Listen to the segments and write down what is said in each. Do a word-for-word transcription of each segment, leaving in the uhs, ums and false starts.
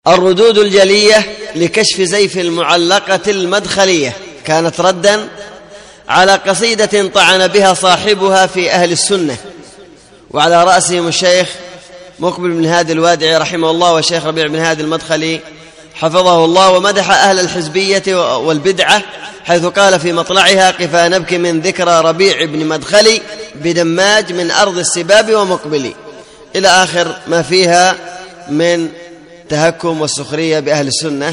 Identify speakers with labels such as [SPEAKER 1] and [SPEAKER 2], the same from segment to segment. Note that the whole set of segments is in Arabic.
[SPEAKER 1] الردود الجلية لكشف زيف المعلقة المدخلية، كانت ردا على قصيدة طعن بها صاحبها في أهل السنة، وعلى رأسهم الشيخ مقبل بن هادي الوادعي رحمه الله والشيخ ربيع بن هادي المدخلي حفظه الله، ومدح أهل الحزبية والبدعة حيث قال في مطلعها: قفا نبكي من ذكرى ربيع بن مدخلي بدماج من أرض السباب ومقبلي، إلى آخر ما فيها من تهكم والسخرية بأهل السنة.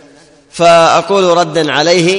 [SPEAKER 1] فأقول ردا عليه: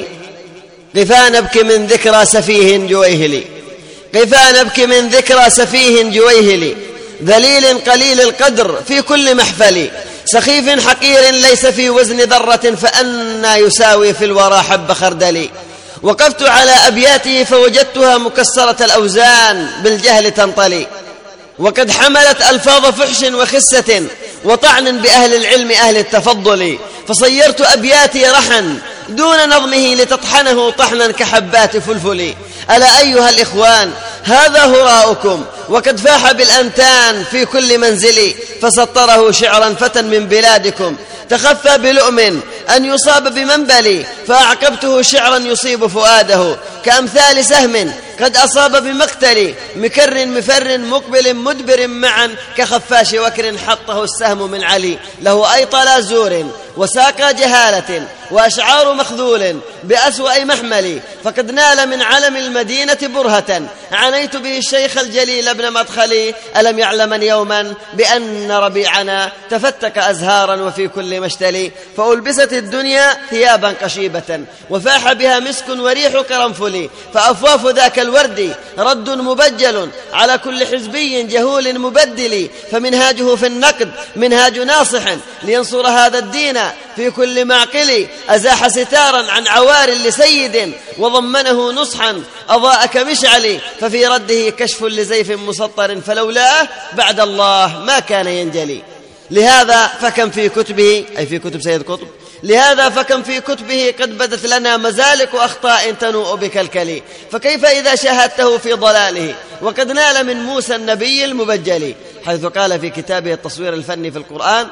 [SPEAKER 1] قفا نبكي من ذكرى سفيه جويهلي، قفا نبكي من ذكرى سفيه جويهلي، ذليل قليل القدر في كل محفل، سخيف حقير ليس في وزن ذرة، فأنى يساوي في الورى حب خردل. وقفت على أبياته فوجدتها مكسرة الأوزان بالجهل تنطلي، وقد حملت ألفاظ فحش وخسة وطعن بأهل العلم أهل التفضل، فصيرت أبياتي رحا دون نظمه لتطحنه طحنا كحبات فلفل. ألا أيها الإخوان هذا هراؤكم، وقد فاح بالأنتان في كل منزل، فسطره شعرا فتى من بلادكم، تخفى بلؤم أن يصاب بمنبل، فأعقبته شعرا يصيب فؤاده كأمثال سهم قد أصاب بمقتل، مكر مفر مقبل مدبر معا، كخفاش وكر حطه السهم من علي، له أيطل زور وساق جهالة وأشعار مخذول بأسوأ محمل، فقد نال من علم المدينة برهة، عنيت به الشيخ الجليل ابن مدخلي، ألم يعلمن يوما بأن ربيعنا تفتك أزهارا وفي كل مشتل، فألبست الدنيا ثيابا قشيبة وفاح بها مسك وريح قرنفل، فأفواف ذاك الورد رد مبجل على كل حزبي جهول مبدل، فمنهاجه في النقد منهاج ناصح لينصر هذا الدين في كل معقل، أزاح ستارا عن عوار لسيد وضمنه نصحا أضاء كمشعل، ففي رده كشف لزيف مسطر، فلولاه بعد الله ما كان ينجلي. لهذا فكم في كتبه، أي في كتب سيد قطب، لهذا فكم في كتبه قد بدت لنا مزالق أخطاء تنوء بكلكل، فكيف إذا شاهدته في ضلاله وقد نال من موسى النبي المبجل، حيث قال في كتابه التصوير الفني في القرآن: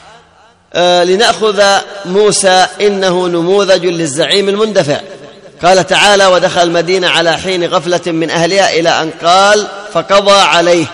[SPEAKER 1] آه لنأخذ موسى إنه نموذج للزعيم المندفع. قال تعالى: ودخل المدينة على حين غفلة من أهلها، إلى أن قال: فقضى عليه،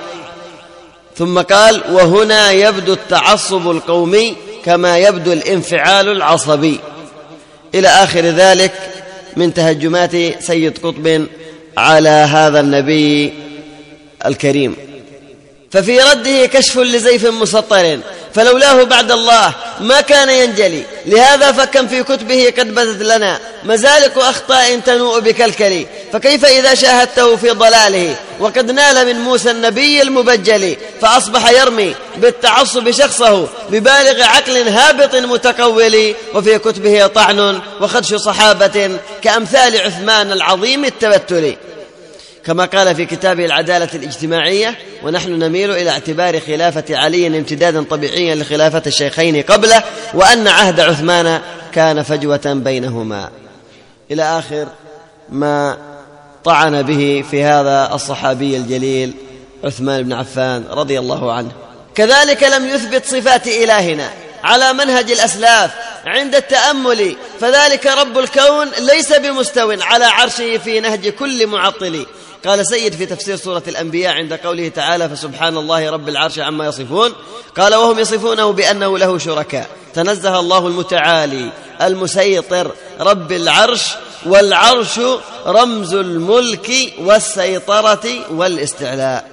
[SPEAKER 1] ثم قال: وهنا يبدو التعصب القومي كما يبدو الانفعال العصبي، إلى آخر ذلك من تهجمات سيد قطب على هذا النبي الكريم. ففي رده كشف لزيف مسطر، فلولاه بعد الله ما كان ينجلي. لهذا فكم في كتبه قد بدت لنا مزالق أخطاء تنوء بكلكل، فكيف إذا شاهدته في ضلاله وقد نال من موسى النبي المبجل، فأصبح يرمي بالتعصب شخصه ببالغ عقل هابط متقول، وفي كتبه طعن وخدش صحابة كأمثال عثمان العظيم التبتل، كما قال في كتابه العدالة الاجتماعية: ونحن نميل إلى اعتبار خلافة علي امتدادا طبيعيا لخلافة الشيخين قبله، وأن عهد عثمان كان فجوة بينهما، إلى آخر ما طعن به في هذا الصحابي الجليل عثمان بن عفان رضي الله عنه. كذلك لم يثبت صفات إلهنا على منهج الأسلاف عند التأمل، فذلك رب الكون ليس بمستو على عرشه في نهج كل معطل. قال سيد في تفسير سورة الأنبياء عند قوله تعالى: فسبحان الله رب العرش عما يصفون، قال: وهم يصفونه بأنه له شركاء، تنزه الله المتعالي المسيطر رب العرش، والعرش رمز الملك والسيطرة والاستعلاء،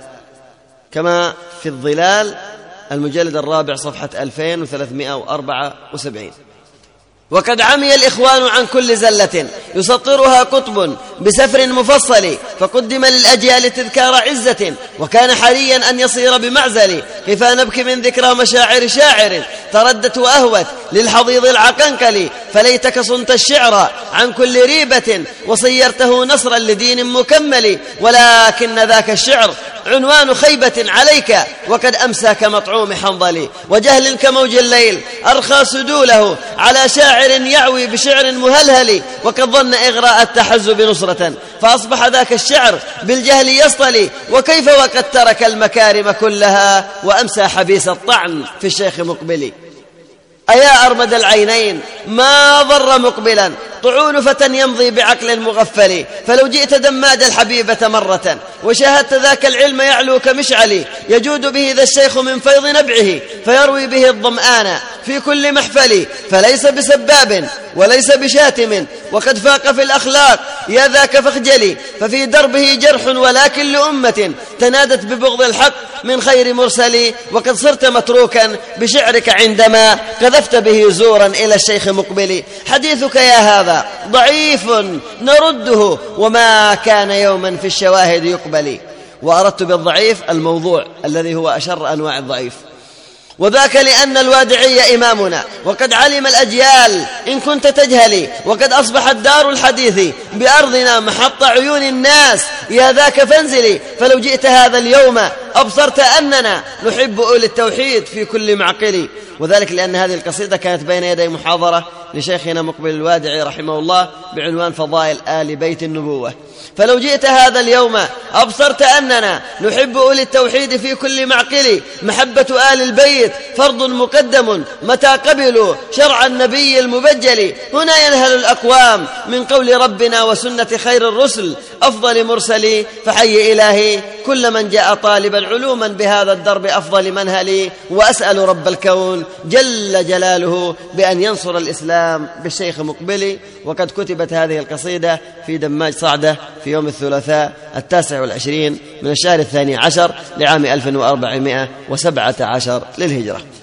[SPEAKER 1] كما في الظلال المجلد الرابع صفحة ألفين وثلاثمائة وأربعة وسبعين. وقد عمي الإخوان عن كل زلة يسطرها قطب بسفر مفصل، فقدم للأجيال تذكار عزة، وكان حريا أن يصير بمعزل. كفى نبكي من ذكرى مشاعر شاعر تردت وأهوت للحضيض العقنقل، فليتك صنت الشعر عن كل ريبة وصيرته نصرا لدين مكمل، ولكن ذاك الشعر عنوان خيبة عليك، وقد أمسى كمطعوم حنظل، وجهل كموج الليل أرخى سدوله على شاعر يعوي بشعر مهلهل، وقد ظن إغراء التحزب نصرة، فأصبح ذاك الشعر بالجهل يصطلي، وكيف وقد ترك المكارم كلها وأمسى حبيس الطعن في الشيخ مقبلي. أيا أرمد العينين ما ضر مقبلا طعون فتى يمضي بعقل مغفل. فلو جئت دماد الحبيبة مرة وشاهدت ذاك العلم يعلو كمشعل يجود به ذا الشيخ من فيض نبعه فيروي به الظمآن في كل محفل. فليس بسباب وليس بشاتم وقد فاق في الأخلاق يا ذاك فاخجلي. ففي دربه جرح ولكن لأمة تنادت ببغض الحق من خير مرسل. وقد صرت متروكا بشعرك عندما قذفت به زورا إلى الشيخ مقبل. حديثك يا هذا ضعيف نرده وما كان يوما في الشواهد يقبل. وأردت بالضعيف الموضوع الذي هو أشر أنواع الضعيف، وذاك لأن الوادعي إمامنا وقد علم الأجيال إن كنت تجهلي. وقد أصبحت دار الحديث بأرضنا محط عيون الناس يا ذاك فانزلي. فلو جئت هذا اليوم أبصرت أننا نحب أولي التوحيد في كل معقل. وذلك لأن هذه القصيدة كانت بين يدي محاضرة لشيخنا مقبل الوادعي رحمه الله بعنوان فضائل آل بيت النبوة. فلو جئت هذا اليوم أبصرت أننا نحب أولي التوحيد في كل معقل. محبة آل البيت فرض مقدم متى قبلوا شرع النبي المبجل. هنا ينهل الأقوام من قول ربنا وسنة خير الرسل أفضل مرسلي. فحي إلهي كل من جاء طالبا علوما بهذا الدرب أفضل منهلي. وأسأل رب الكون جل جلاله بأن ينصر الإسلام بالشيخ مقبلي. وقد كتبت هذه القصيدة في دماج صعدة في يوم الثلاثاء التاسع والعشرين من الشهر الثاني عشر لعام ألف وأربعمائة وسبعة عشر للهجرة.